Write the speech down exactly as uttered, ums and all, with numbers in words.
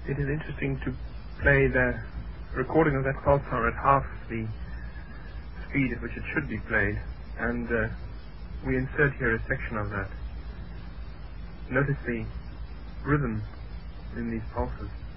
It is interesting to play the recording of that pulsar at half the speed at which it should be played, and uh, we insert here a section of that. Notice the rhythm in these pulses.